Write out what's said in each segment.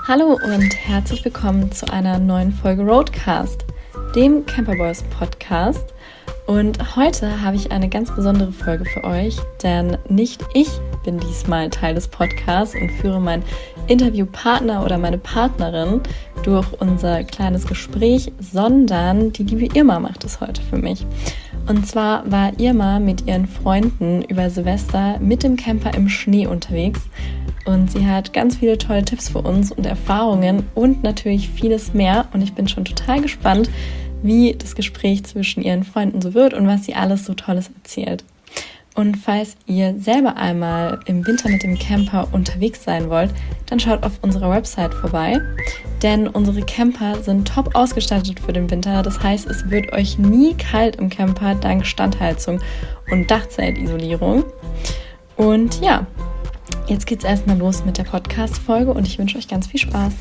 Hallo und herzlich willkommen zu einer neuen Folge Roadcast, dem Camperboys Podcast. Und heute habe ich eine ganz besondere Folge für euch, denn nicht ich bin diesmal Teil des Podcasts und führe meinen Interviewpartner oder meine Partnerin durch unser kleines Gespräch, sondern die liebe Irma macht es heute für mich. Und zwar war Irma mit ihren Freunden über Silvester mit dem Camper im Schnee unterwegs und sie hat ganz viele tolle Tipps für uns und Erfahrungen und natürlich vieles mehr und ich bin schon total gespannt, wie das Gespräch zwischen ihren Freunden so wird und was sie alles so Tolles erzählt. Und falls ihr selber einmal im Winter mit dem Camper unterwegs sein wollt, dann schaut auf unserer Website vorbei, denn unsere Camper sind top ausgestattet für den Winter. Das heißt, es wird euch nie kalt im Camper dank Standheizung und Dachzeltisolierung. Und ja, jetzt geht's erstmal los mit der Podcast-Folge und ich wünsche euch ganz viel Spaß.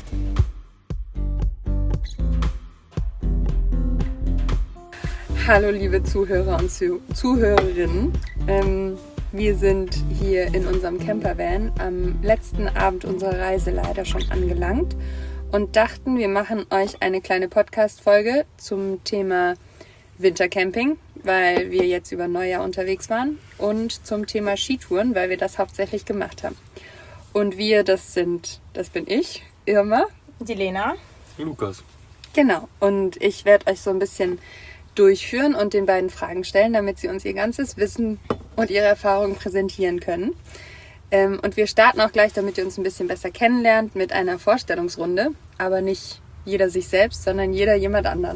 Hallo liebe Zuhörer und Zuhörerinnen. Wir sind hier in unserem Campervan am letzten Abend unserer Reise leider schon angelangt und dachten, wir machen euch eine kleine Podcast-Folge zum Thema Wintercamping, weil wir jetzt über Neujahr unterwegs waren und zum Thema Skitouren, weil wir das hauptsächlich gemacht haben. Und wir, das bin ich, Irma, die Lena, Lukas. Genau, und ich werde euch so ein bisschen durchführen und den beiden Fragen stellen, damit sie uns ihr ganzes Wissen und ihre Erfahrungen präsentieren können. Und wir starten auch gleich, damit ihr uns ein bisschen besser kennenlernt, mit einer Vorstellungsrunde, aber nicht jeder sich selbst, sondern jeder jemand anderen.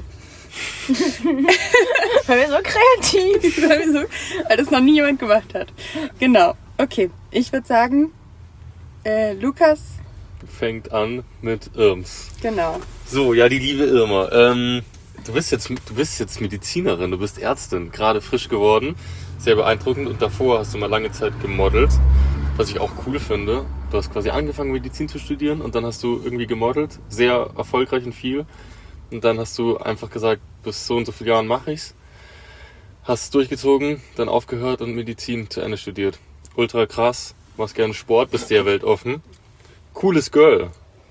Weil wir so kreativ. Weil das noch nie jemand gemacht hat. Genau, okay. Ich würde sagen, Lukas Fängt an mit Irms. Genau. So, ja, die liebe Irma. Du bist jetzt Medizinerin, du bist Ärztin, gerade frisch geworden. Sehr beeindruckend und davor hast du mal lange Zeit gemodelt, was ich auch cool finde. Du hast quasi angefangen Medizin zu studieren und dann hast du irgendwie gemodelt, sehr erfolgreich und viel. Und dann hast du einfach gesagt, bis so und so vielen Jahren mache ich's. Hast es durchgezogen, dann aufgehört und Medizin zu Ende studiert. Ultra krass, machst gerne Sport, bist sehr weltoffen. Cooles Girl.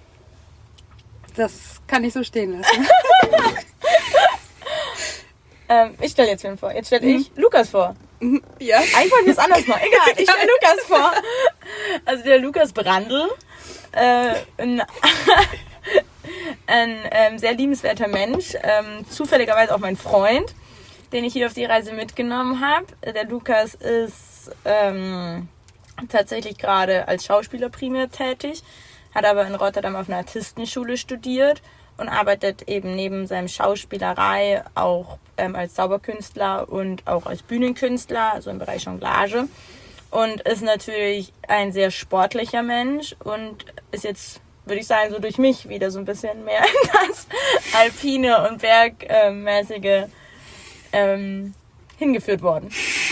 Das kann ich so stehen lassen. Ich stelle jetzt wen vor. Jetzt stelle ich Lukas vor. Ja. Eigentlich wollten wir es anders machen. Egal, ich stelle Lukas vor. Also der Lukas Brandl. Ein sehr liebenswerter Mensch. Zufälligerweise auch mein Freund, den ich hier auf die Reise mitgenommen habe. Der Lukas ist tatsächlich gerade als Schauspieler primär tätig, hat aber in Rotterdam auf einer Artistenschule studiert und arbeitet eben neben seinem Schauspielerei auch als Zauberkünstler und auch als Bühnenkünstler, also im Bereich Jonglage. Und ist natürlich ein sehr sportlicher Mensch und ist jetzt, würde ich sagen, so durch mich wieder so ein bisschen mehr in das Alpine und Bergmäßige hingeführt worden.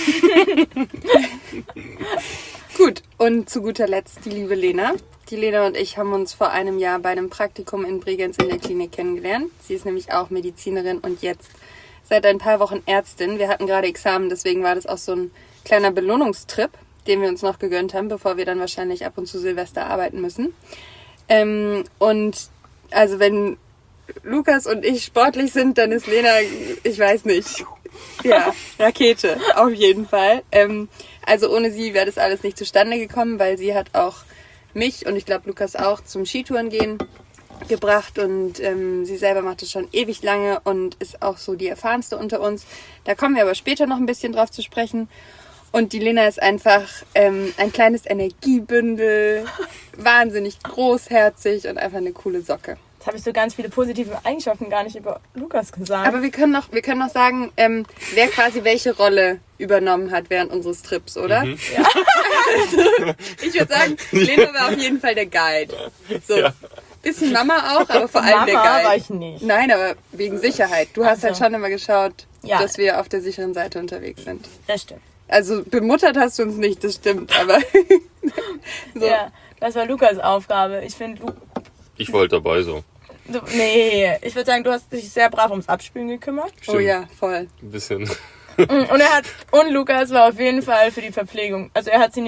Gut, und zu guter Letzt die liebe Lena. Die Lena und ich haben uns vor einem Jahr bei einem Praktikum in Bregenz in der Klinik kennengelernt. Sie ist nämlich auch Medizinerin und jetzt seit ein paar Wochen Ärztin. Wir hatten gerade Examen, deswegen war das auch so ein kleiner Belohnungstrip, den wir uns noch gegönnt haben, bevor wir dann wahrscheinlich ab und zu Silvester arbeiten müssen. Und also wenn Lukas und ich sportlich sind, dann ist Lena, ich weiß nicht, ja, Rakete, auf jeden Fall. Also ohne sie wäre das alles nicht zustande gekommen, weil sie hat auch mich und ich glaube Lukas auch zum Skitouren gehen gebracht und sie selber macht das schon ewig lange und ist auch so die erfahrenste unter uns. Da kommen wir aber später noch ein bisschen drauf zu sprechen. Und die Lena ist einfach ein kleines Energiebündel, wahnsinnig großherzig und einfach eine coole Socke. Jetzt habe ich so ganz viele positive Eigenschaften gar nicht über Lukas gesagt. Aber wir können noch sagen, wer quasi welche Rolle übernommen hat während unseres Trips, oder? Mhm. Ja. Also, ich würde sagen, Lena war auf jeden Fall der Guide. So. Ja. Bisschen Mama auch, aber vor allem der Guide. Mama war ich nicht. Nein, aber wegen Sicherheit. Du hast halt schon immer geschaut, ja, dass wir auf der sicheren Seite unterwegs sind. Das stimmt. Also bemuttert hast du uns nicht, das stimmt, aber... so. Ja, das war Lukas Aufgabe. Ich wollte dabei so. Nee, ich würde sagen, du hast dich sehr brav ums Abspülen gekümmert. Stimmt. Oh ja, voll. Ein bisschen. Und Lukas war auf jeden Fall für die Verpflegung. Also er hat sie nicht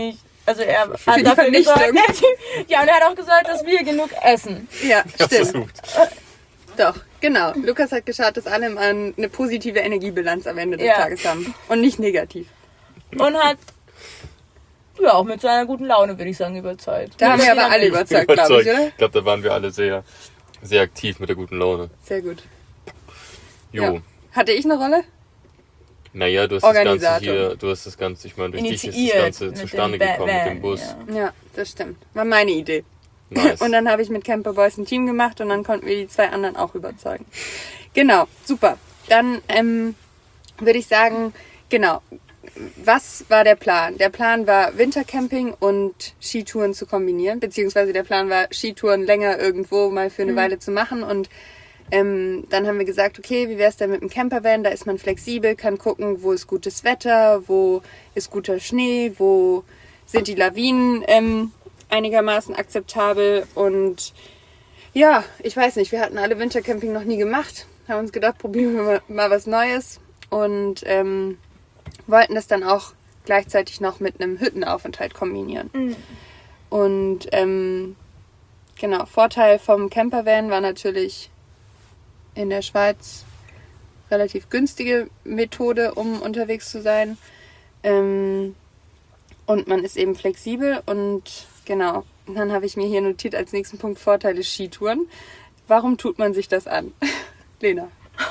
Also er hat die dafür gesorgt, Vernichtung. ja, und er hat auch gesagt, dass wir genug essen. Ja, Ja, stimmt. versucht. Doch, genau. Lukas hat geschaut, dass alle eine positive Energiebilanz am Ende des Ja. Tages haben. Und nicht negativ. Und hat ja auch mit seiner guten Laune, würde ich sagen, überzeugt. Da haben wir aber alle überzeugt, glaube ich, oder? Ich glaube, da waren wir alle sehr, sehr aktiv mit der guten Laune. Sehr gut. Jo. Ja. Hatte ich eine Rolle? Naja, du hast das Ganze Organisator. hier, ich meine, durch dich ist das Initiiert Ganze mit zustande dem gekommen mit Van, dem Bus. ja. Ja, das stimmt. War meine Idee. Nice. Und dann habe ich mit Camper Boys ein Team gemacht und dann konnten wir die 2 anderen auch überzeugen. Genau, super. Dann würde ich sagen, genau, was war der Plan? Der Plan war, Wintercamping und Skitouren zu kombinieren, beziehungsweise der Plan war, Skitouren länger irgendwo mal für eine Weile zu machen und dann haben wir gesagt, okay, wie wäre es denn mit dem Campervan? Da ist man flexibel, kann gucken, wo ist gutes Wetter, wo ist guter Schnee, wo sind die Lawinen einigermaßen akzeptabel. Und ja, ich weiß nicht, wir hatten alle Wintercamping noch nie gemacht, haben uns gedacht, probieren wir mal was Neues und wollten das dann auch gleichzeitig noch mit einem Hüttenaufenthalt kombinieren. Und genau, Vorteil vom Campervan war natürlich in der Schweiz relativ günstige Methode, um unterwegs zu sein. Und man ist eben flexibel und genau. Und dann habe ich mir hier notiert als nächsten Punkt Vorteile Skitouren. Warum tut man sich das an? Lena.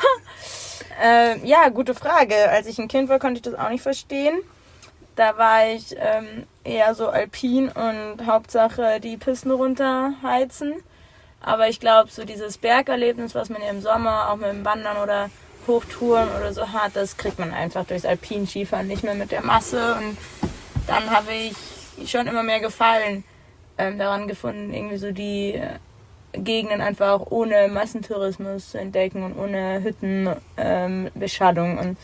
Ja, gute Frage. Als ich ein Kind war, konnte ich das auch nicht verstehen. Da war ich eher so alpin und Hauptsache die Pisten runterheizen. Aber ich glaube, so dieses Bergerlebnis, was man ja im Sommer auch mit dem Wandern oder Hochtouren oder so hat, das kriegt man einfach durchs Alpin-Skifahren nicht mehr mit der Masse. Und dann habe ich schon immer mehr Gefallen daran gefunden, irgendwie so die Gegenden einfach auch ohne Massentourismus zu entdecken und ohne Hüttenbeschattung. Und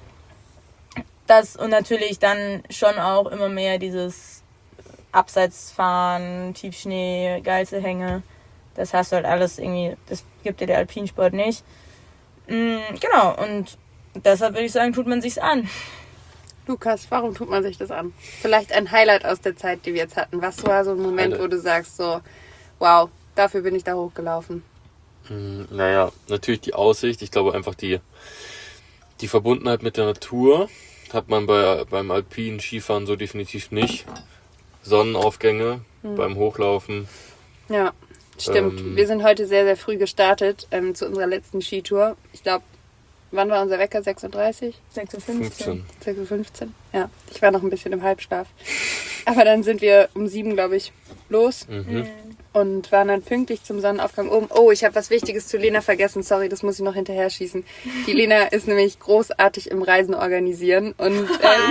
das und natürlich dann schon auch immer mehr dieses Abseitsfahren, Tiefschnee, geilste Das hast du halt alles irgendwie, das gibt dir der Alpinsport nicht. Genau, und deshalb würde ich sagen, tut man sich's an. Lukas, warum tut man sich das an? Vielleicht ein Highlight aus der Zeit, die wir jetzt hatten. Was war so ein Moment, wo du sagst so, wow, dafür bin ich da hochgelaufen? Naja, natürlich die Aussicht. Ich glaube einfach die Verbundenheit mit der Natur hat man beim alpinen Skifahren so definitiv nicht. Sonnenaufgänge beim Hochlaufen. Ja, stimmt. Wir sind heute sehr, sehr früh gestartet zu unserer letzten Skitour. Ich glaube, wann war unser Wecker? 6.30 Uhr? 6.15 Uhr. 6.15 Uhr? Ja, ich war noch ein bisschen im Halbschlaf. Aber dann sind wir um 7, glaube ich, los und waren dann pünktlich zum Sonnenaufgang oben. Oh, ich habe was Wichtiges zu Lena vergessen. Sorry, das muss ich noch hinterher schießen. Die Lena ist nämlich großartig im Reisen organisieren und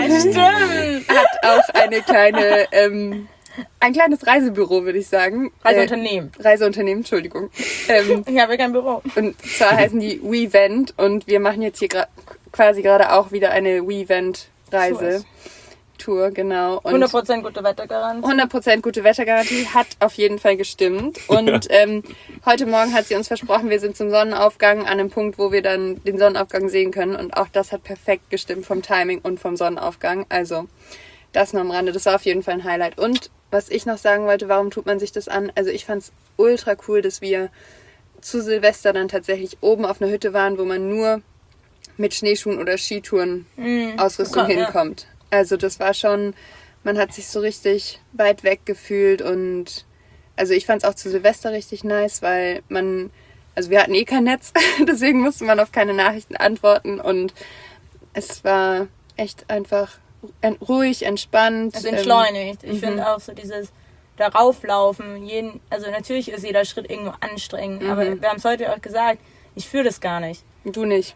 hat auch eine kleine... ein kleines Reisebüro, würde ich sagen. Reiseunternehmen, Entschuldigung. Ich habe kein Büro. Und zwar heißen die WeVent und wir machen jetzt hier quasi gerade auch wieder eine WeVent-Reise. Tour, genau. Und 100% gute Wettergarantie. 100% gute Wettergarantie hat auf jeden Fall gestimmt. Und heute Morgen hat sie uns versprochen, wir sind zum Sonnenaufgang an einem Punkt, wo wir dann den Sonnenaufgang sehen können. Und auch das hat perfekt gestimmt vom Timing und vom Sonnenaufgang. Also das nur am Rande. Das war auf jeden Fall ein Highlight. Und was ich noch sagen wollte, warum tut man sich das an? Also ich fand es ultra cool, dass wir zu Silvester dann tatsächlich oben auf einer Hütte waren, wo man nur mit Schneeschuhen oder Skitouren Ausrüstung hinkommt. Ja. Also das war schon, man hat sich so richtig weit weg gefühlt und also ich fand es auch zu Silvester richtig nice, weil also wir hatten eh kein Netz, deswegen musste man auf keine Nachrichten antworten und es war echt einfach ruhig, entspannt. Also entschleunigt. Ich finde auch so dieses darauflaufen, also natürlich ist jeder Schritt irgendwo anstrengend, aber wir haben es heute auch gesagt, ich fühle das gar nicht. Du nicht.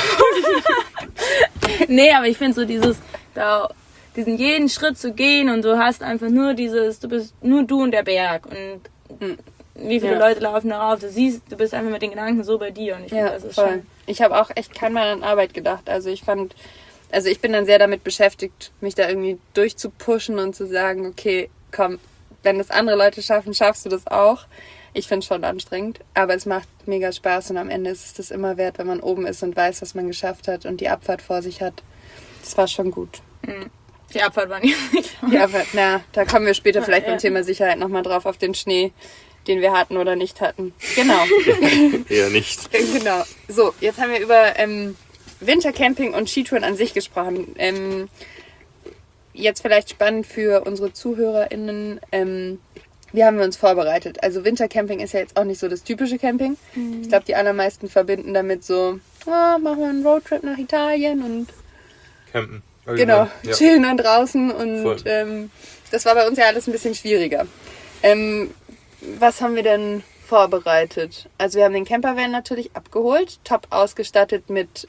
Nee, aber ich finde so diesen jeden Schritt zu gehen und du hast einfach nur du bist nur du und der Berg und wie viele Leute laufen darauf, du bist einfach mit den Gedanken so bei dir und ich finde, das ist voll. schon... Ich habe auch echt kein Mal an Arbeit gedacht, also ich bin dann sehr damit beschäftigt, mich da irgendwie durchzupushen und zu sagen, okay, komm, wenn das andere Leute schaffen, schaffst du das auch. Ich finde es schon anstrengend, aber es macht mega Spaß und am Ende ist es das immer wert, wenn man oben ist und weiß, was man geschafft hat und die Abfahrt vor sich hat. Das war schon gut. Die Abfahrt war nicht so. Ja, aber da kommen wir später vielleicht beim Thema Sicherheit nochmal drauf, auf den Schnee, den wir hatten oder nicht hatten. Genau. Eher nicht. Genau. So, jetzt haben wir über Wintercamping und Skitouren an sich gesprochen. Jetzt vielleicht spannend für unsere ZuhörerInnen, wie haben wir uns vorbereitet? Also Wintercamping ist ja jetzt auch nicht so das typische Camping. Ich glaube, die allermeisten verbinden damit so, machen wir einen Roadtrip nach Italien und Campen. genau, Ja. chillen dann draußen und das war bei uns ja alles ein bisschen schwieriger. Was haben wir denn vorbereitet? Also wir haben den Campervan natürlich abgeholt, top ausgestattet mit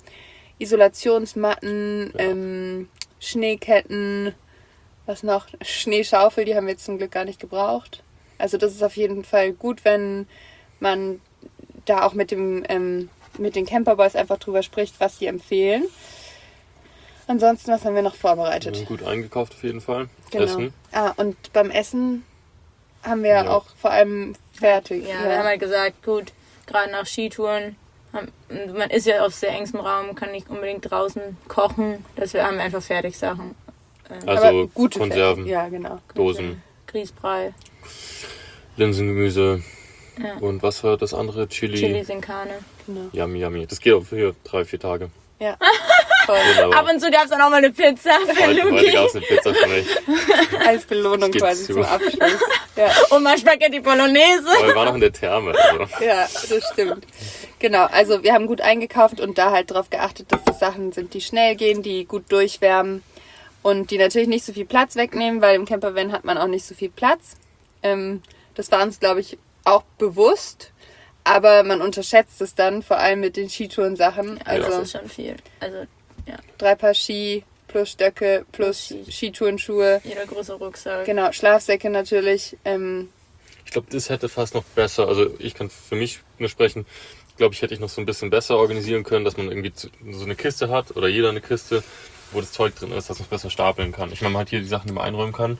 Isolationsmatten, Schneeketten, was noch? Schneeschaufel, die haben wir jetzt zum Glück gar nicht gebraucht. Also das ist auf jeden Fall gut, wenn man da auch mit den Camperboys einfach drüber spricht, was sie empfehlen. Ansonsten, was haben wir noch vorbereitet? Wir sind gut eingekauft auf jeden Fall. Genau. Essen. Und beim Essen haben wir auch vor allem fertig. Ja, wir haben halt gesagt, gut, gerade nach Skitouren, man ist ja auf sehr engstem Raum, kann nicht unbedingt draußen kochen. Deswegen haben wir einfach Fertigsachen. Also gute Konserven, Ja, genau. Dosen, Grießbrei, Linsengemüse und was war das andere? Chilis in Karne. Genau. Yummy, yummy. Das geht auch für 3-4 Tage. Ja. Voll. Wunderbar. Ab und zu gab es dann auch mal eine Pizza für Heute Luki. gab es eine Pizza für mich. Als Belohnung Ich quasi geb's zum Abschluss. Ja. Und mal Spaghetti Bolognese. Aber wir waren noch in der Therme. Also. Ja, das stimmt. Genau, also wir haben gut eingekauft und da halt darauf geachtet, dass das Sachen sind, die schnell gehen, die gut durchwärmen und die natürlich nicht so viel Platz wegnehmen, weil im Campervan hat man auch nicht so viel Platz. Das war uns, glaube ich, auch bewusst, aber man unterschätzt es dann, vor allem mit den Skitouren-Sachen. Also Das ist schon viel. Also 3 Paar Ski plus Stöcke plus Skitourenschuhe. jeder große Rucksack. Genau, Schlafsäcke natürlich. Ich glaube, das hätte fast noch besser, also ich kann für mich nur sprechen, glaube ich, hätte ich noch so ein bisschen besser organisieren können, dass man irgendwie so eine Kiste hat oder jeder eine Kiste, wo das Zeug drin ist, dass man es besser stapeln kann. Ich meine, man hat hier die Sachen, die man einräumen kann.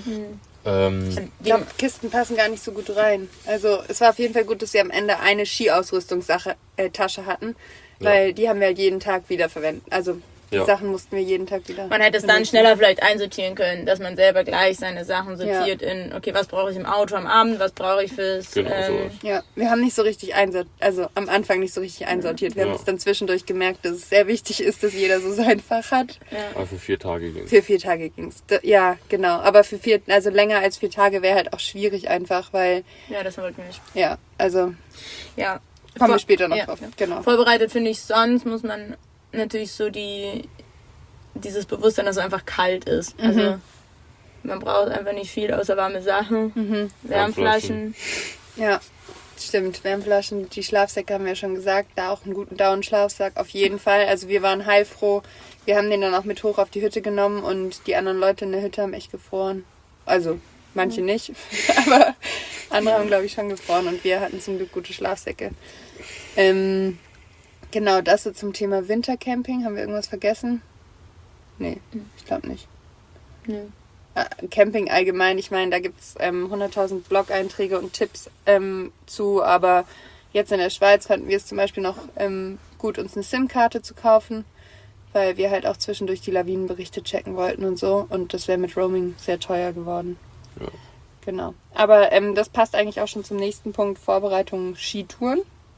Ich glaube, Kisten passen gar nicht so gut rein. Also es war auf jeden Fall gut, dass wir am Ende eine Ski-Ausrüstungstasche hatten, weil die haben wir halt jeden Tag wieder verwendet. Also die Sachen mussten wir jeden Tag wieder Man hätte es dann schneller vielleicht einsortieren können, dass man selber gleich seine Sachen sortiert in, okay, was brauche ich im Auto am Abend, was brauche ich fürs... Genau, sowas. Ja, wir haben nicht so richtig also am Anfang nicht so richtig einsortiert. Wir haben es dann zwischendurch gemerkt, dass es sehr wichtig ist, dass jeder so sein Fach hat. Aber für 4 Tage ging es. Für 4 Tage ging's. Ja, genau. Aber für länger als 4 Tage wäre halt auch schwierig einfach, weil, Ja, das wollten wir nicht. ja, also Ja. kommen wir später noch Ja. drauf. Genau. Vorbereitet finde ich, sonst muss man natürlich so dieses Bewusstsein, dass es einfach kalt ist. Also man braucht einfach nicht viel außer warme Sachen, Wärmflaschen. Ja, stimmt. Wärmflaschen, die Schlafsäcke haben wir ja schon gesagt. Da auch einen guten Down-Schlafsack auf jeden Fall. Also wir waren heilfroh. Wir haben den dann auch mit hoch auf die Hütte genommen und die anderen Leute in der Hütte haben echt gefroren. Also manche nicht, aber andere haben, glaube ich, schon gefroren und wir hatten zum Glück gute Schlafsäcke. Genau, das so zum Thema Wintercamping. Haben wir irgendwas vergessen? Nee, ich glaube nicht. Nee. Camping allgemein, ich meine, da gibt es 100.000 Blog-Einträge und Tipps zu, aber jetzt in der Schweiz fanden wir es zum Beispiel noch gut, uns eine SIM-Karte zu kaufen, weil wir halt auch zwischendurch die Lawinenberichte checken wollten und so und das wäre mit Roaming sehr teuer geworden. Ja. Genau. Aber das passt eigentlich auch schon zum nächsten Punkt, Vorbereitung Skitouren.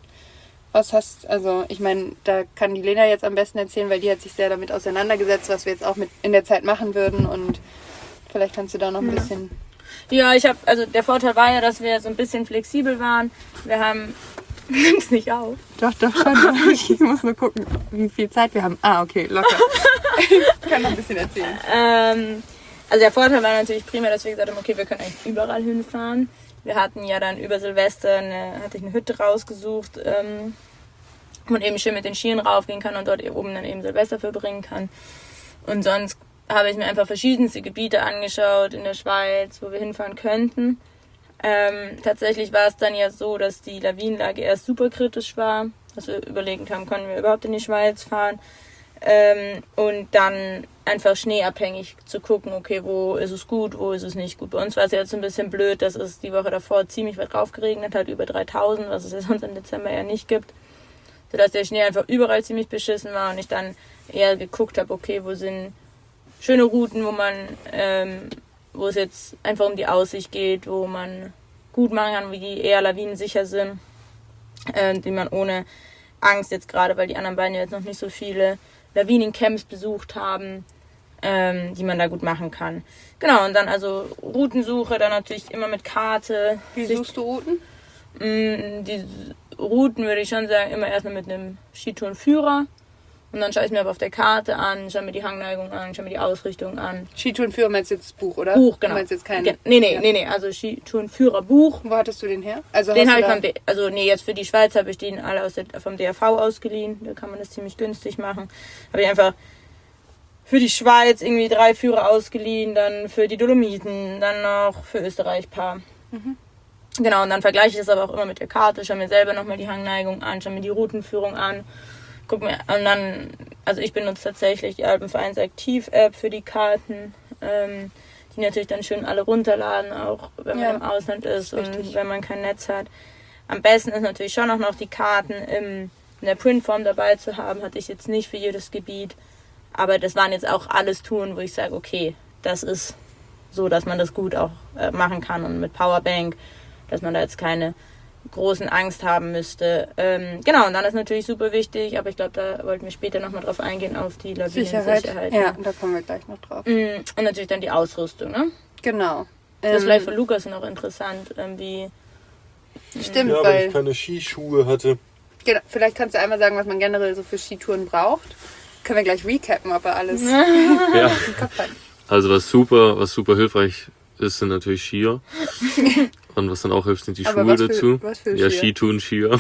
Ich meine, da kann die Lena jetzt am besten erzählen, weil die hat sich sehr damit auseinandergesetzt, was wir jetzt auch mit in der Zeit machen würden und vielleicht kannst du da noch ein bisschen... Ja, der Vorteil war ja, dass wir so ein bisschen flexibel waren. Wir haben, nimm's nicht auf. Doch, schon. Ich muss nur gucken, wie viel Zeit wir haben. Okay, locker. Ich kann noch ein bisschen erzählen. Also der Vorteil war natürlich primär, dass wir gesagt haben, okay, wir können eigentlich überall hinfahren. Wir hatten ja dann über Silvester hatte ich eine Hütte rausgesucht, wo man eben schön mit den Skiern raufgehen kann und dort oben dann eben Silvester verbringen kann. Und sonst habe ich mir einfach verschiedenste Gebiete angeschaut in der Schweiz, wo wir hinfahren könnten. Tatsächlich war es dann ja so, dass die Lawinenlage erst super kritisch war, dass wir überlegt haben, können wir überhaupt in die Schweiz fahren. Und dann einfach schneeabhängig zu gucken, okay, wo ist es gut, wo ist es nicht gut. Bei uns war es jetzt ein bisschen blöd, dass es die Woche davor ziemlich weit drauf geregnet hat, über 3000, was es ja sonst im Dezember ja nicht gibt. Sodass der Schnee einfach überall ziemlich beschissen war und ich dann eher geguckt habe, okay, wo sind schöne Routen, wo es jetzt einfach um die Aussicht geht, wo man gut machen kann, die eher lawinensicher sind, die man ohne Angst jetzt gerade, weil die anderen beiden jetzt noch nicht so viele Lawinencamps besucht haben, die man da gut machen kann. Genau, und dann also Routensuche, dann natürlich immer mit Karte. Wie suchst du Routen? Die Routen würde ich schon sagen, immer erstmal mit einem Skitourenführer. Und dann schaue ich mir aber auf der Karte an, schaue mir die Hangneigung an, schaue mir die Ausrichtung an. Skitourenführer meinst du jetzt das Buch, oder? Buch, genau. Du meinst jetzt keinen? Nee, also Skitourenführer-Buch. Wo hattest du den her? Also Den habe ich jetzt für die Schweiz habe ich den alle vom DRV ausgeliehen. Da kann man das ziemlich günstig machen. Habe ich einfach für die Schweiz irgendwie 3 Führer ausgeliehen, dann für die Dolomiten, dann noch für Österreich ein paar. Genau, und dann vergleiche ich das aber auch immer mit der Karte, schaue mir selber nochmal die Hangneigung an, schaue mir die Routenführung an. Guck mir, und dann, also ich benutze tatsächlich die Alpenvereins Aktiv-App für die Karten, die natürlich dann schön alle runterladen, auch wenn man im Ausland ist und wenn man kein Netz hat. Am besten ist natürlich schon auch noch die Karten in der Printform dabei zu haben, hatte ich jetzt nicht für jedes Gebiet, aber das waren jetzt auch alles Touren, wo ich sage, okay, das ist so, dass man das gut auch machen kann und mit Powerbank, dass man da jetzt keine großen Angst haben müsste. Genau, und dann ist natürlich super wichtig, aber ich glaube, da wollten wir später nochmal drauf eingehen, auf die Lawinensicherheit. Ja, da kommen wir gleich noch drauf. Und natürlich dann die Ausrüstung, ne? Genau. Das ist vielleicht für Lukas noch interessant, wie... Stimmt, Ja, weil weil... ich keine Skischuhe hatte. Genau, vielleicht kannst du einmal sagen, was man generell so für Skitouren braucht. Können wir gleich recappen, ob er alles Ja. im Kopf hat. Also was super hilfreich ist, sind natürlich Skier. Und was dann auch hilft, sind die Aber Schuhe was für- dazu. was für Ja, Skier? Skitouren, Skier.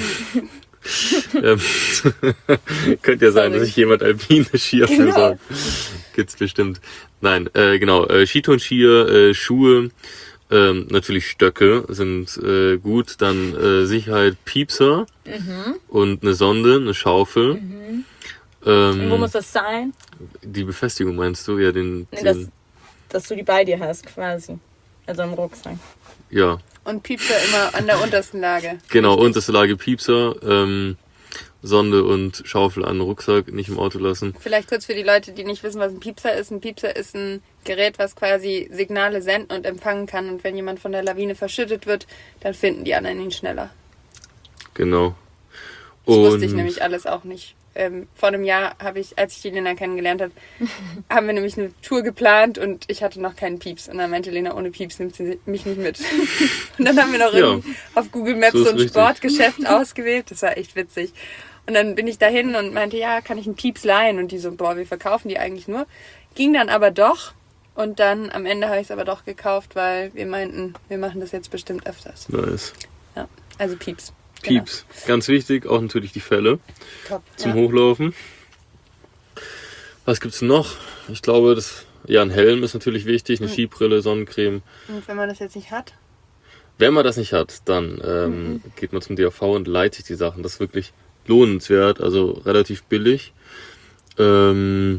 Könnte ja sein, dass sich jemand alpine Skier Genau. besorgt. Gibt's bestimmt. Nein, genau. Skitouren, Skier, Schuhe, natürlich Stöcke sind gut. Dann Sicherheit Piepser und eine Sonde, eine Schaufel. Und wo muss das sein? Die Befestigung meinst du? Ja, Nee, dass du die bei dir hast, quasi. Also im Rucksack. ja. Und Piepser immer an der untersten Lage. Genau, Richtig. unterste Lage Piepser, Sonde und Schaufel an den Rucksack, nicht im Auto lassen. Vielleicht kurz für die Leute, die nicht wissen, was ein Piepser ist. Ein Piepser ist ein Gerät, was quasi Signale senden und empfangen kann. Und wenn jemand von der Lawine verschüttet wird, dann finden die anderen ihn schneller. Genau. Das wusste ich nämlich alles auch nicht. Vor einem Jahr als ich die Lena kennengelernt habe, haben wir nämlich eine Tour geplant und ich hatte noch keinen Pieps. Und dann meinte Lena, ohne Pieps nimmt sie mich nicht mit. Und dann haben wir noch irgendwie auf Google Maps so so ein ist richtig. Sportgeschäft ausgewählt. Das war echt witzig. Und dann bin ich dahin und meinte, ja, kann ich einen Pieps leihen? Und die so, boah, wir verkaufen die eigentlich nur. Ging dann aber doch. Und dann am Ende habe ich es aber doch gekauft, weil wir meinten, wir machen das jetzt bestimmt öfters. Nice. Ja, also Pieps. Pieps. Ganz wichtig, auch natürlich die Felle Genau. Top. zum Hochlaufen. Was gibt's noch? Ich glaube, ein Helm ist natürlich wichtig, eine Skibrille, Sonnencreme. Und wenn man das jetzt nicht hat? Wenn man das nicht hat, dann geht man zum DRV und leiht sich die Sachen. Das ist wirklich lohnenswert, also relativ billig. Und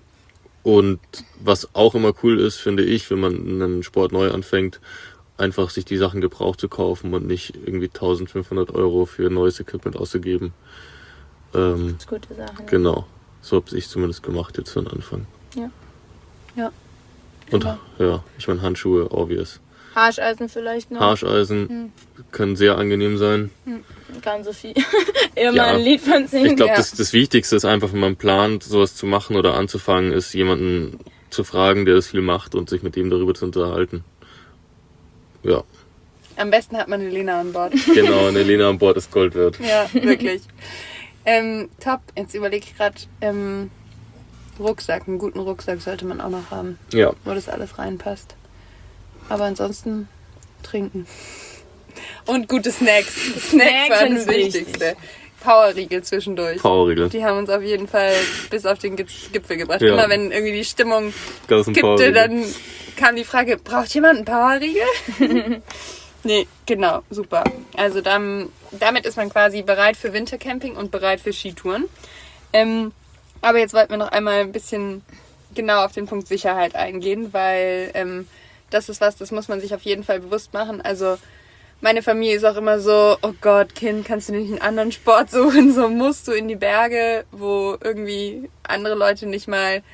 was auch immer cool ist, finde ich, wenn man einen Sport neu anfängt, einfach sich die Sachen gebraucht zu kaufen und nicht irgendwie 1.500 € für neues Equipment auszugeben. Das ist eine gute Sache. Ne? Genau, so habe ich zumindest gemacht jetzt für den Anfang. Ja. Ja. Und ja, ich meine Handschuhe, obvious. Harscheisen vielleicht noch. Harscheisen können sehr angenehm sein. Kann so viel. Immer ein Lied von singen. Ich glaube, Ja. das Wichtigste ist einfach, wenn man plant, sowas zu machen oder anzufangen, ist jemanden zu fragen, der das viel macht und sich mit dem darüber zu unterhalten. Ja, Am besten hat man eine Lena an Bord. genau, eine Lena an Bord ist Gold wert. Ja, wirklich. Top. Jetzt überlege ich gerade, Rucksack. Einen guten Rucksack sollte man auch noch haben, Ja, wo das alles reinpasst. Aber ansonsten trinken. Und gute Snacks. Snacks waren das sind wichtig. Wichtigste. Powerriegel zwischendurch. Powerriegel. Die haben uns auf jeden Fall bis auf den Gipfel gebracht. Ja. Immer wenn irgendwie die Stimmung Das ist ein kippte, Powerriegel. dann kam die Frage, braucht jemand einen Powerriegel? Nee, genau, super. Also damit ist man quasi bereit für Wintercamping und bereit für Skitouren. Aber jetzt wollten wir noch einmal ein bisschen genau auf den Punkt Sicherheit eingehen, weil das ist was, das muss man sich auf jeden Fall bewusst machen. Also meine Familie ist auch immer so, oh Gott, Kind, kannst du nicht einen anderen Sport suchen? So musst du in die Berge, wo irgendwie andere Leute nicht mal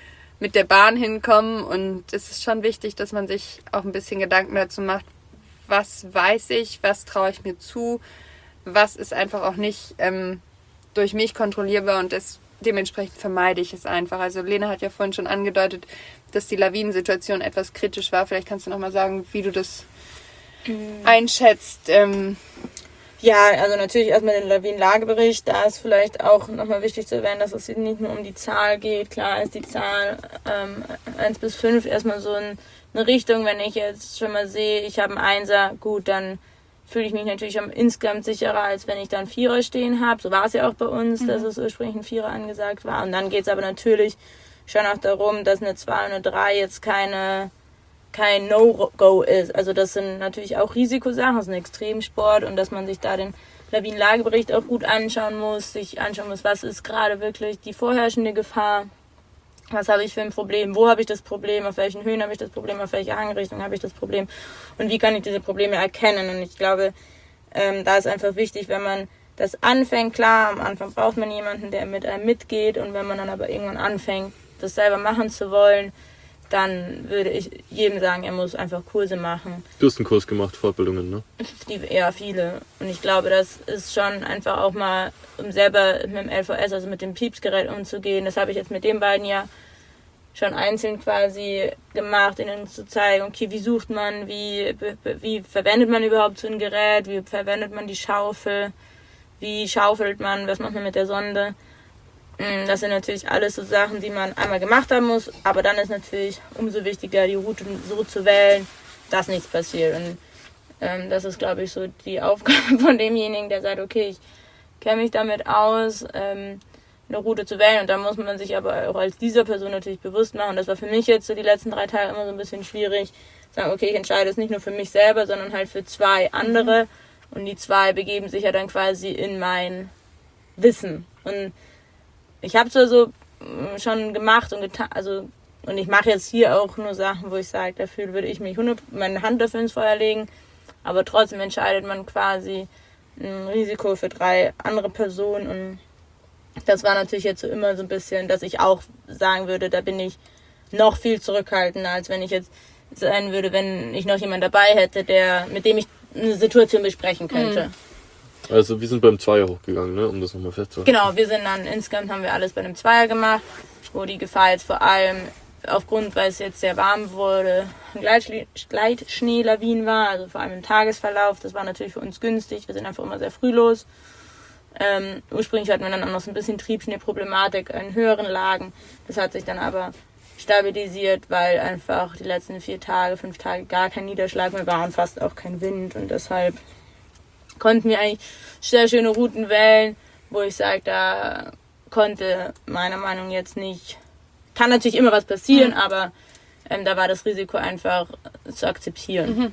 mit der Bahn hinkommen. Und es ist schon wichtig, dass man sich auch ein bisschen Gedanken dazu macht, was weiß ich, was traue ich mir zu, was ist einfach auch nicht durch mich kontrollierbar und dementsprechend vermeide ich es einfach. Also Lena hat ja vorhin schon angedeutet, dass die Lawinensituation etwas kritisch war. Vielleicht kannst du noch mal sagen, wie du das einschätzt. Ja, also natürlich erstmal den Lawinenlagebericht. Da ist vielleicht auch nochmal wichtig zu erwähnen, dass es nicht nur um die Zahl geht. Klar ist die Zahl 1 bis 5 erstmal so eine Richtung. Wenn ich jetzt schon mal sehe, ich habe einen 1er, gut, dann fühle ich mich natürlich insgesamt sicherer, als wenn ich dann 4er stehen habe. So war es ja auch bei uns, dass es ursprünglich ein 4er angesagt war. Und dann geht es aber natürlich schon auch darum, dass eine 2 und eine 3 jetzt kein No-Go ist. Also das sind natürlich auch Risikosachen, das ist ein Extremsport und dass man sich da den Lawinenlagebericht auch gut anschauen muss, sich anschauen muss, was ist gerade wirklich die vorherrschende Gefahr, was habe ich für ein Problem, wo habe ich das Problem, auf welchen Höhen habe ich das Problem, auf welcher Hangrichtung habe ich das Problem und wie kann ich diese Probleme erkennen. Und ich glaube, da ist einfach wichtig, wenn man das anfängt, klar, am Anfang braucht man jemanden, der mit einem mitgeht und wenn man dann aber irgendwann anfängt, das selber machen zu wollen, dann würde ich jedem sagen, er muss einfach Kurse machen. Du hast einen Kurs gemacht, Fortbildungen, ne? Ja, viele. Und ich glaube, das ist schon einfach auch mal, um selber mit dem LVS, also mit dem Piepsgerät umzugehen. Das habe ich jetzt mit den beiden ja schon einzeln quasi gemacht, ihnen zu zeigen, okay, wie sucht man, wie verwendet man überhaupt so ein Gerät, wie verwendet man die Schaufel, wie schaufelt man, was macht man mit der Sonde. Das sind natürlich alles so Sachen, die man einmal gemacht haben muss, aber dann ist natürlich umso wichtiger, die Route so zu wählen, dass nichts passiert. Und das ist, glaube ich, so die Aufgabe von demjenigen, der sagt, okay, ich kenne mich damit aus, eine Route zu wählen. Und da muss man sich aber auch als dieser Person natürlich bewusst machen. Das war für mich jetzt so die letzten 3 Tage immer so ein bisschen schwierig. Sagen, okay, ich entscheide es nicht nur für mich selber, sondern halt für 2 andere. Und die 2 begeben sich ja dann quasi in mein Wissen. Und ich habe es also schon gemacht und getan, also und ich mache jetzt hier auch nur Sachen, wo ich sage, dafür würde ich mich meine Hand dafür ins Feuer legen, aber trotzdem entscheidet man quasi ein Risiko für 3 andere Personen und das war natürlich jetzt so immer so ein bisschen, dass ich auch sagen würde, da bin ich noch viel zurückhaltender, als wenn ich jetzt sein würde, wenn ich noch jemanden dabei hätte, mit dem ich eine Situation besprechen könnte. Also wir sind beim Zweier hochgegangen, ne? Um das nochmal festzuhalten. Genau, wir sind dann, insgesamt haben wir alles bei einem Zweier gemacht, wo die Gefahr jetzt vor allem aufgrund, weil es jetzt sehr warm wurde, ein Gleitschneelawinen war, also vor allem im Tagesverlauf. Das war natürlich für uns günstig, wir sind einfach immer sehr früh los. Ursprünglich hatten wir dann auch noch so ein bisschen Triebschneeproblematik in höheren Lagen. Das hat sich dann aber stabilisiert, weil einfach die letzten 4 Tage, 5 Tage gar kein Niederschlag mehr war und fast auch kein Wind und deshalb konnten wir eigentlich sehr schöne Routen wählen, wo ich sage, da konnte meiner Meinung nach jetzt nicht, kann natürlich immer was passieren, aber da war das Risiko einfach zu akzeptieren.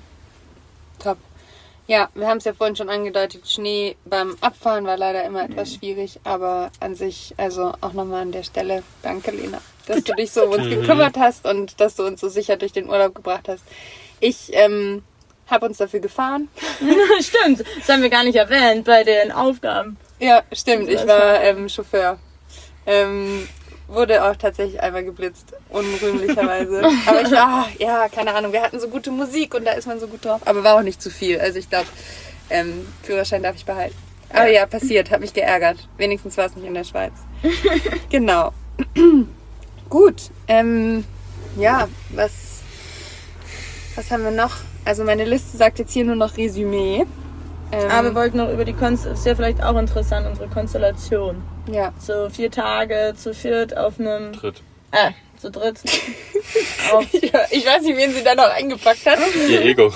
Top. Ja, wir haben es ja vorhin schon angedeutet, Schnee beim Abfahren war leider immer etwas schwierig, aber an sich, also auch nochmal an der Stelle, danke Lena, dass du dich so um uns gekümmert hast und dass du uns so sicher durch den Urlaub gebracht hast. Ich habe uns dafür gefahren. Stimmt, das haben wir gar nicht erwähnt bei den Aufgaben. Ja, stimmt, ich war Chauffeur. Wurde auch tatsächlich einmal geblitzt, unrühmlicherweise. Aber ich war, keine Ahnung, wir hatten so gute Musik und da ist man so gut drauf. Aber war auch nicht zu viel. Also ich glaube, Führerschein darf ich behalten. Aber ja, passiert, hat mich geärgert. Wenigstens war es nicht in der Schweiz. Genau. Gut. Was haben wir noch? Also meine Liste sagt jetzt hier nur noch Resümee. Aber wir wollten noch über ist ja vielleicht auch interessant, unsere Konstellation. Ja. So 4 Tage zu 4 auf einem... zu dritt. Ich weiß nicht, wen sie da noch eingepackt hat. Ihr Ego.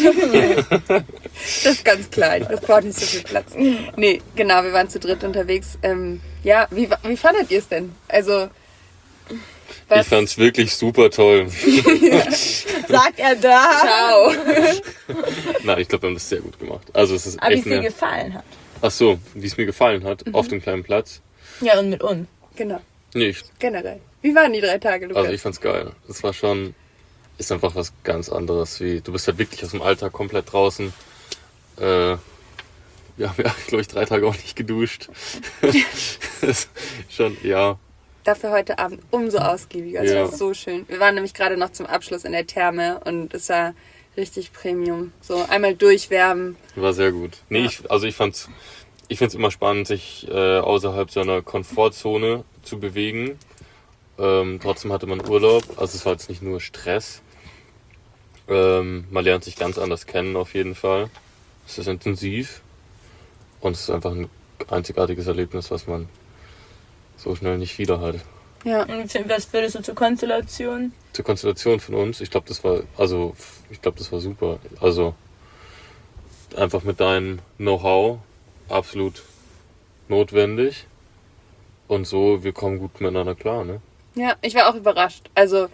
Das ist ganz klar, das braucht nicht so viel Platz. Nee, genau, wir waren zu dritt unterwegs. Wie fandet ihr es denn? Also... Ich fand's wirklich super toll. Sagt er da. Ciao. Nein, ich glaube, wir haben das sehr gut gemacht. Also es ist Aber wie echt es dir gefallen hat. Ach so, wie es mir gefallen hat, auf dem kleinen Platz. Ja, und mit uns. Genau, Nicht. generell. Wie waren die 3 Tage, Lukas? Also ich fand's geil. Es war schon, ist einfach was ganz anderes. Du bist halt wirklich aus dem Alltag komplett draußen. Wir haben ja, glaube ich, 3 Tage auch nicht geduscht. Schon, ja. dafür heute Abend umso ausgiebiger. Also Ja. das war so schön. Wir waren nämlich gerade noch zum Abschluss in der Therme und es war richtig Premium. So einmal durchwärmen. War sehr gut. Nee, Ja. ich find's immer spannend, sich außerhalb seiner Komfortzone zu bewegen. Trotzdem hatte man Urlaub, also es war jetzt nicht nur Stress. Man lernt sich ganz anders kennen auf jeden Fall. Es ist intensiv und es ist einfach ein einzigartiges Erlebnis, was man so schnell nicht wieder hat. Ja. Und was würdest du zur Konstellation? Zur Konstellation von uns, ich glaube, das war super. Also einfach mit deinem Know-how absolut notwendig und so, wir kommen gut miteinander klar, ne? Ja, ich war auch überrascht. Also,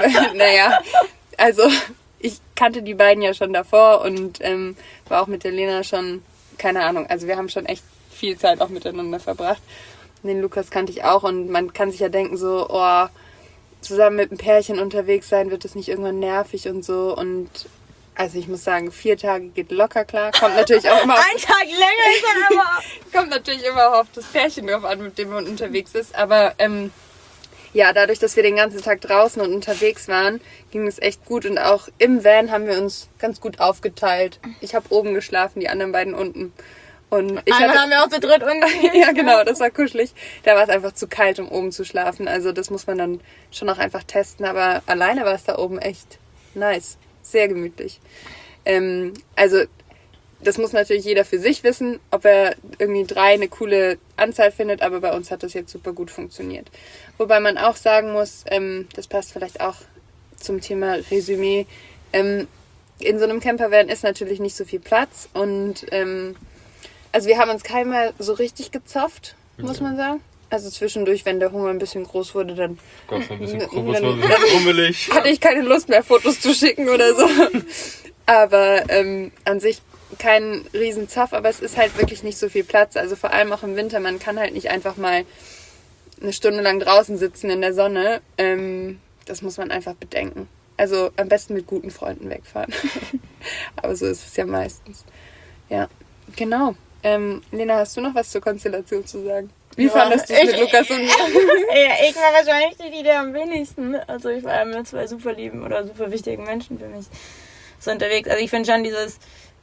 ich kannte die beiden ja schon davor und war auch mit der Lena schon, keine Ahnung, also wir haben schon echt viel Zeit auch miteinander verbracht. Den Lukas kannte ich auch und man kann sich ja denken so, oh, zusammen mit einem Pärchen unterwegs sein, wird das nicht irgendwann nervig und so. Und also ich muss sagen, 4 Tage geht locker klar. Kommt natürlich auch immer Ein Tag länger ist dann aber. kommt natürlich immer auch auf das Pärchen drauf an, mit dem man unterwegs ist. Aber ja, dadurch, dass wir den ganzen Tag draußen und unterwegs waren, ging es echt gut. Und auch im Van haben wir uns ganz gut aufgeteilt. Ich habe oben geschlafen, die anderen beiden unten. Und Einmal haben wir auch zu dritt unten. ja, genau, das war kuschelig. Da war es einfach zu kalt, um oben zu schlafen. Also das muss man dann schon auch einfach testen. Aber alleine war es da oben echt nice. Sehr gemütlich. Also das muss natürlich jeder für sich wissen, ob er irgendwie 3 eine coole Anzahl findet. Aber bei uns hat das jetzt super gut funktioniert. Wobei man auch sagen muss, das passt vielleicht auch zum Thema Resümee. In so einem Campervan ist natürlich nicht so viel Platz. Und also wir haben uns keinmal so richtig gezofft, muss man sagen. Also zwischendurch, wenn der Hunger ein bisschen groß wurde, dann Gott, ein bisschen Dann- krummelig. hatte ich keine Lust mehr, Fotos zu schicken oder so. Aber an sich kein Riesenzoff, aber es ist halt wirklich nicht so viel Platz. Also vor allem auch im Winter, man kann halt nicht einfach mal eine Stunde lang draußen sitzen in der Sonne. Das muss man einfach bedenken. Also am besten mit guten Freunden wegfahren. Aber so ist es ja meistens. Ja, genau. Lena, hast du noch was zur Konstellation zu sagen? Wie Ja, fandest du es mit Lukas und mir? Ja, ich war wahrscheinlich die der am wenigsten. Also ich war mit 2 super lieben oder super wichtigen Menschen für mich so unterwegs. Also ich finde schon dieses,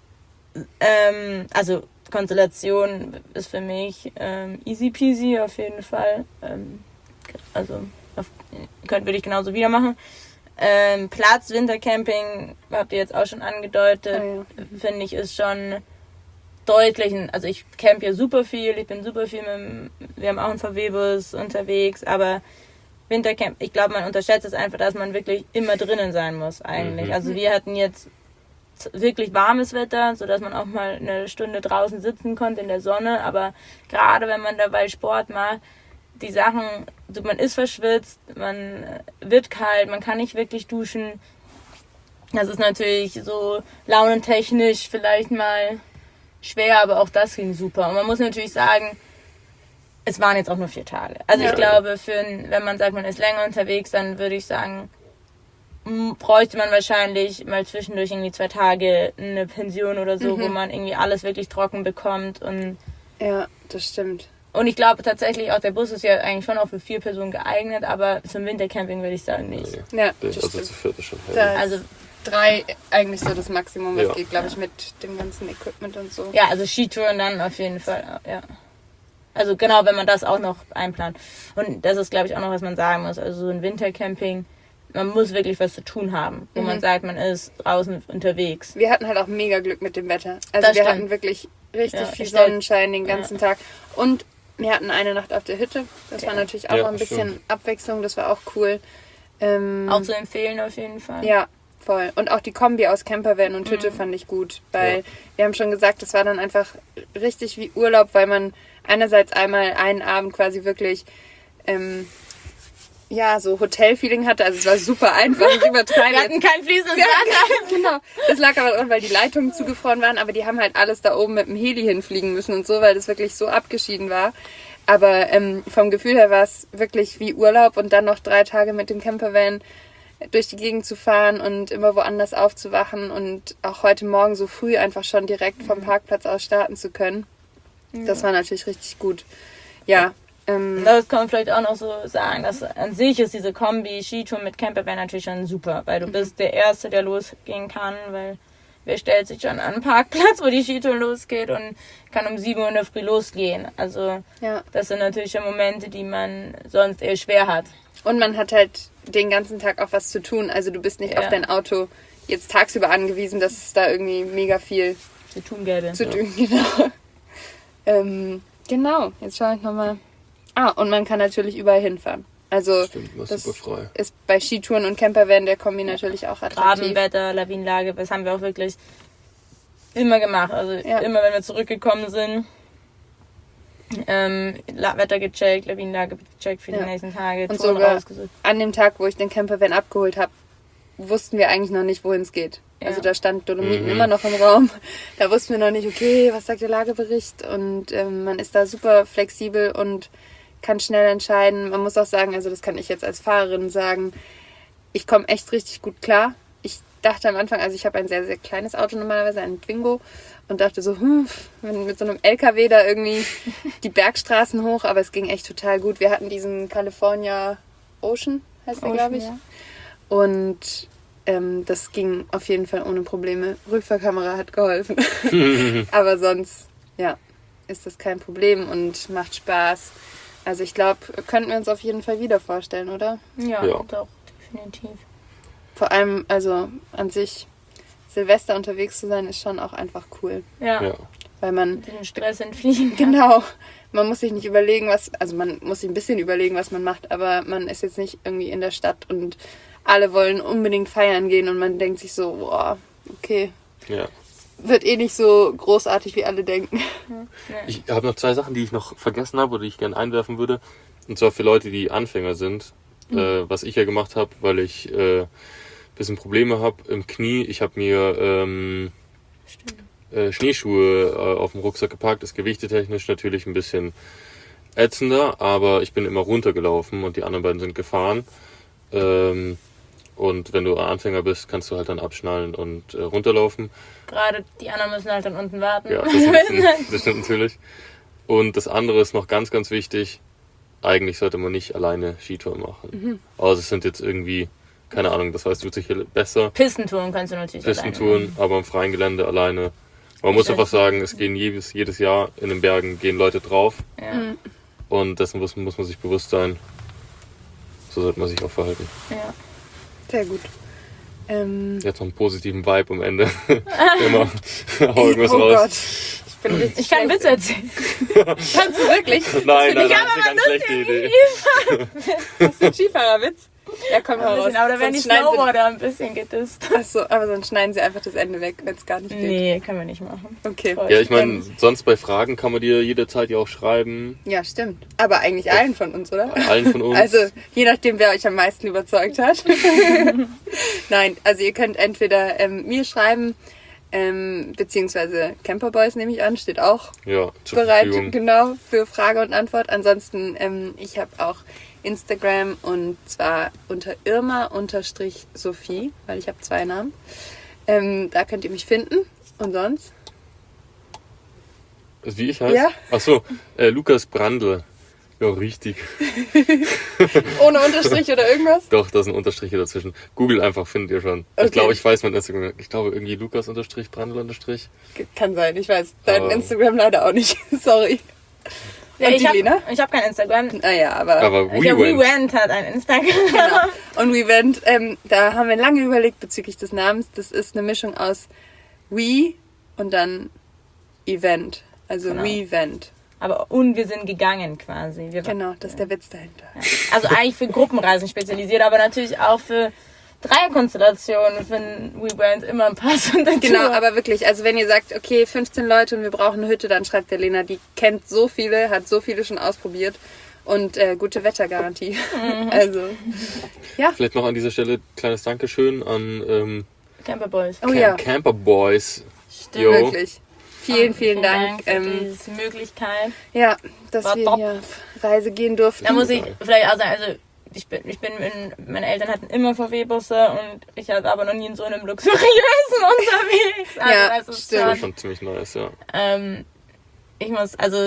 also Konstellation ist für mich easy peasy auf jeden Fall. Also würde ich genauso wieder machen. Platz, Wintercamping, habt ihr jetzt auch schon angedeutet, finde ich ist schon deutlich, also ich camp ja super viel, ich bin super viel wir haben auch einen VW-Bus unterwegs, aber Wintercamp, ich glaube, man unterschätzt es einfach, dass man wirklich immer drinnen sein muss eigentlich. Also wir hatten jetzt wirklich warmes Wetter, sodass man auch mal eine Stunde draußen sitzen konnte in der Sonne, aber gerade wenn man dabei Sport macht, die Sachen, man ist verschwitzt, man wird kalt, man kann nicht wirklich duschen. Das ist natürlich so launentechnisch vielleicht mal schwer, aber auch das ging super. Und man muss natürlich sagen, es waren jetzt auch nur 4 Tage. Also ich glaube, wenn man sagt, man ist länger unterwegs, dann würde ich sagen, bräuchte man wahrscheinlich mal zwischendurch irgendwie 2 Tage eine Pension oder so, wo man irgendwie alles wirklich trocken bekommt. Und Ja, das stimmt. ich glaube tatsächlich auch, der Bus ist ja eigentlich schon auch für 4 Personen geeignet, aber zum Wintercamping würde ich sagen nicht. Ja, Also das zu stimmt. 4 ist schon Da hell. Also 3 eigentlich so das Maximum, was Ja. geht, glaube ich, mit dem ganzen Equipment und so. ja, also Skitouren dann auf jeden Fall, ja. Also genau, wenn man das auch noch einplant. Und das ist, glaube ich, auch noch, was man sagen muss. Also so ein Wintercamping, man muss wirklich was zu tun haben, wo man sagt, man ist draußen unterwegs. Wir hatten halt auch mega Glück mit dem Wetter. Also Das wir stimmt. hatten wirklich richtig Ja, viel ich glaub- Sonnenschein den ganzen Tag. Und wir hatten eine Nacht auf der Hütte. Das war natürlich auch Ja, mal ein bisschen stimmt. Abwechslung. Das war auch cool. Auch zu empfehlen auf jeden Fall. Ja, voll. Und auch die Kombi aus Campervan und Hütte fand ich gut. Weil wir haben schon gesagt, das war dann einfach richtig wie Urlaub, weil man einerseits einmal einen Abend quasi wirklich so Hotelfeeling hatte. Also es war super einfach. Ich übertreibe Wir hatten jetzt. kein fließendes Wasser. Genau. Das lag aber daran, weil die Leitungen zugefroren waren, aber die haben halt alles da oben mit dem Heli hinfliegen müssen und so, weil das wirklich so abgeschieden war. Aber vom Gefühl her war es wirklich wie Urlaub und dann noch 3 Tage mit dem Campervan durch die Gegend zu fahren und immer woanders aufzuwachen und auch heute Morgen so früh einfach schon direkt vom Parkplatz aus starten zu können. Das war natürlich richtig gut. Ja, Das kann man vielleicht auch noch so sagen, dass an sich ist diese Kombi Skitour mit Campervan natürlich schon super, weil du bist der Erste, der losgehen kann, weil wer stellt sich schon an einen Parkplatz, wo die Skitour losgeht und kann um 7 Uhr in der Früh losgehen. Also das sind natürlich schon Momente, die man sonst eher schwer hat. Und man hat halt den ganzen Tag auch was zu tun. Also du bist nicht auf dein Auto jetzt tagsüber angewiesen, dass es da irgendwie mega viel zu tun gäbe. Genau. Genau, jetzt schaue ich nochmal. Und man kann natürlich überall hinfahren. Also Stimmt, das super frei. ist bei Skitouren und Campervan der Kombi natürlich auch attraktiv. Grabenwetter, Lawinenlage, das haben wir auch wirklich immer gemacht. Also immer, wenn wir zurückgekommen sind, Wetter gecheckt, Lawinenlage gecheckt für die nächsten Tage, und Touren sogar rausgesucht. an dem Tag, wo ich den Campervan abgeholt habe, wussten wir eigentlich noch nicht, wohin es geht. Ja. Also da stand Dolomiten immer noch im Raum. Da wussten wir noch nicht, okay, was sagt der Lagebericht? Und man ist da super flexibel und kann schnell entscheiden. Man muss auch sagen, also das kann ich jetzt als Fahrerin sagen, ich komme echt richtig gut klar. Ich dachte am Anfang, also ich habe ein sehr, sehr kleines Auto normalerweise, ein Twingo, und dachte so, wenn mit so einem LKW da irgendwie die Bergstraßen hoch, aber es ging echt total gut. Wir hatten diesen California Ocean, heißt der, glaube ich. Ja. Und das ging auf jeden Fall ohne Probleme. Rückfahrkamera hat geholfen. Aber sonst, ist das kein Problem und macht Spaß. Also ich glaube, könnten wir uns auf jeden Fall wieder vorstellen, oder? Ja, doch, definitiv. Vor allem, also an sich, Silvester unterwegs zu sein, ist schon auch einfach cool. Ja. Weil man den Stress entfliehen. Genau. Man muss sich nicht überlegen, man muss sich ein bisschen überlegen, was man macht, aber man ist jetzt nicht irgendwie in der Stadt und alle wollen unbedingt feiern gehen und man denkt sich so, boah, okay. Ja. Wird eh nicht so großartig, wie alle denken. Ich habe noch 2 Sachen, die ich noch vergessen habe oder die ich gerne einwerfen würde. Und zwar für Leute, die Anfänger sind. Was ich ja gemacht habe, weil ich bisschen Probleme habe im Knie. Ich habe mir Schneeschuhe auf dem Rucksack gepackt. Ist gewichtetechnisch natürlich ein bisschen ätzender, aber ich bin immer runtergelaufen und die anderen beiden sind gefahren. Und wenn du Anfänger bist, kannst du halt dann abschnallen und runterlaufen. Gerade die anderen müssen halt dann unten warten. Ja, das stimmt natürlich. Und das andere ist noch ganz, ganz wichtig. Eigentlich sollte man nicht alleine Skitouren machen. Also es sind jetzt irgendwie, keine Ahnung, das weißt du sicher besser. Pistentouren kannst du natürlich Pistentouren, aber im freien Gelände alleine. Man muss einfach sagen, es gehen jedes Jahr in den Bergen gehen Leute drauf. Ja. Und dessen muss man sich bewusst sein. So sollte man sich auch verhalten. Ja. Sehr gut. Jetzt noch einen positiven Vibe am Ende. Immer hau irgendwas oh raus. Gott. Ich kann Witze erzählen. Kannst du wirklich? Nein, das ist aber eine ganz schlechte Idee. Das ist ein Skifahrerwitz. Ja, komm mal raus. Aber da werden die Snowboarder ein bisschen gedisst. Achso, aber sonst schneiden sie einfach das Ende weg, wenn es gar nicht geht. Nee, können wir nicht machen. Okay. Ja, ich meine, sonst bei Fragen kann man dir jederzeit ja auch schreiben. Ja, stimmt. Aber eigentlich allen von uns, oder? Allen von uns. Also, je nachdem, wer euch am meisten überzeugt hat. Nein, also ihr könnt entweder mir schreiben, beziehungsweise Camperboys nehme ich an, steht auch zur bereit, Verfügung. genau, für Frage und Antwort. Ansonsten, ich habe auch Instagram und zwar unter Irma_Sophie, weil ich habe 2 Namen. Da könnt ihr mich finden. Und sonst? Wie ich heiße? Ja. Achso, Lukas Brandl. Ja, richtig. Ohne Unterstrich oder irgendwas? Doch, da sind Unterstriche dazwischen. Google einfach, findet ihr schon. Okay. Ich glaube, ich weiß mein Instagram. Ich glaube irgendwie Lukas_Brandl_. Kann sein, ich weiß dein Instagram leider auch nicht. Sorry. Ja, Und ich Lena? habe kein Instagram. Naja, aber Ja, WeWent hat ein Instagram. genau. Und WeWent, da haben wir lange überlegt bezüglich des Namens. Das ist eine Mischung aus We und dann Event. Also Genau. WeWent. Und wir sind gegangen quasi. Genau, das ist der Witz dahinter. Also eigentlich für Gruppenreisen spezialisiert, aber natürlich auch für Dreierkonstellationen finden WeWent immer ein Pass und Genau, aber wirklich, also wenn ihr sagt, okay, 15 Leute und wir brauchen eine Hütte, dann schreibt der Lena, die kennt so viele, hat so viele schon ausprobiert und gute Wettergarantie. Also, ja. Vielleicht noch an dieser Stelle kleines Dankeschön an Camperboys. Oh ja, Camperboys. Stimmt. Wirklich. Vielen Dank. für diese Möglichkeit. Ja, dass War wir top. hier auf Reise gehen durften. Da muss ich vielleicht auch sagen, also meine Eltern hatten immer VW-Busse und ich hatte aber noch nie in so einem luxuriösen unterwegs. Also Ja, das ist stimmt. Das ist schon ziemlich nice, ja. ich muss, also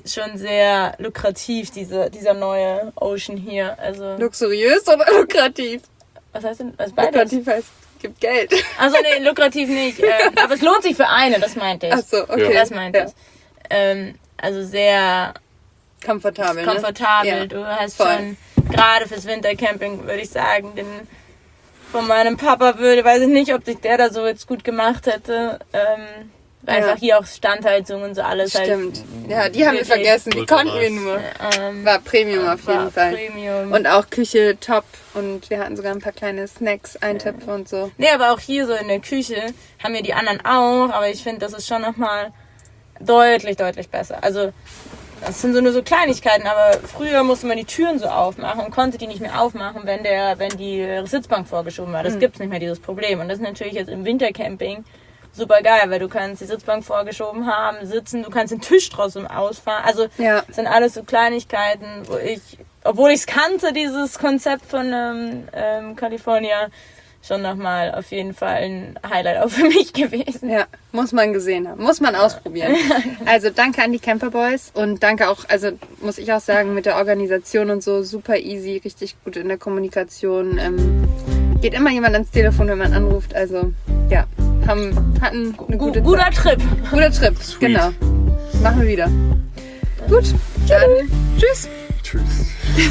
schon sehr lukrativ, dieser neue Ocean hier. Also, Luxuriös oder lukrativ? was heißt denn? Was beides? Lukrativ heißt, gibt Geld. Also nee, lukrativ nicht. Aber es lohnt sich für eine, das meinte ich. Ach so, okay. Das meinte ich. Also sehr Komfortabel, komfortabel. Ne? Ja. Du hast Voll. schon, gerade fürs Wintercamping, würde ich sagen, von meinem Papa weiß ich nicht, ob sich der da so jetzt gut gemacht hätte. Einfach hier auch Standheizung und so alles. Stimmt. Halt, Ja, die haben wir vergessen. Die Ultra konnten wir nice. nur. War Premium auf jeden Fall. Premium. Und auch Küche top. Und wir hatten sogar ein paar kleine Snacks, Eintöpfe und so. Nee, aber auch hier so in der Küche haben wir die anderen auch, aber ich finde, das ist schon nochmal deutlich, deutlich besser. Also, das sind nur so Kleinigkeiten, aber früher musste man die Türen so aufmachen und konnte die nicht mehr aufmachen, wenn die Sitzbank vorgeschoben war. Das gibt's nicht mehr, dieses Problem. Und das ist natürlich jetzt im Wintercamping super geil, weil du kannst die Sitzbank vorgeschoben haben, sitzen, du kannst den Tisch trotzdem ausfahren. Also, Ja. das sind alles so Kleinigkeiten, obwohl ich es kannte, dieses Konzept von California, schon nochmal auf jeden Fall ein Highlight auch für mich gewesen. Ja, muss man gesehen haben. Muss man ausprobieren. Also danke an die Camperboys und danke auch, also muss ich auch sagen, mit der Organisation und so super easy, richtig gut in der Kommunikation. Geht immer jemand ans Telefon, wenn man anruft. Also ja, hatten eine gute Guter Zeit. Trip. Guter Trip, Sweet. genau. Machen wir wieder. Gut, dann tschüss. Tschüss.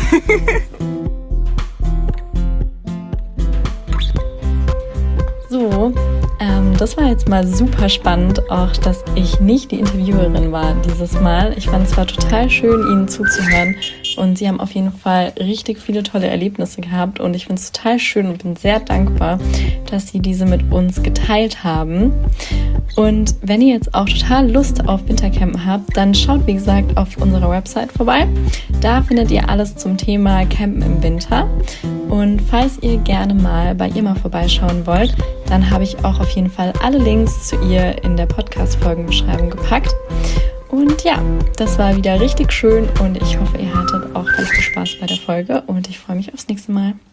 So, das war jetzt mal super spannend, auch dass ich nicht die Interviewerin war dieses Mal. Ich fand es war total schön, ihnen zuzuhören und sie haben auf jeden Fall richtig viele tolle Erlebnisse gehabt und ich finde es total schön und bin sehr dankbar, dass sie diese mit uns geteilt haben. Und wenn ihr jetzt auch total Lust auf Wintercampen habt, dann schaut wie gesagt auf unserer Website vorbei. Da findet ihr alles zum Thema Campen im Winter. Und falls ihr gerne mal bei ihr mal vorbeischauen wollt, dann habe ich auch auf jeden Fall alle Links zu ihr in der Podcast-Folgenbeschreibung gepackt. Und ja, das war wieder richtig schön und ich hoffe, ihr hattet auch ganz viel Spaß bei der Folge und ich freue mich aufs nächste Mal.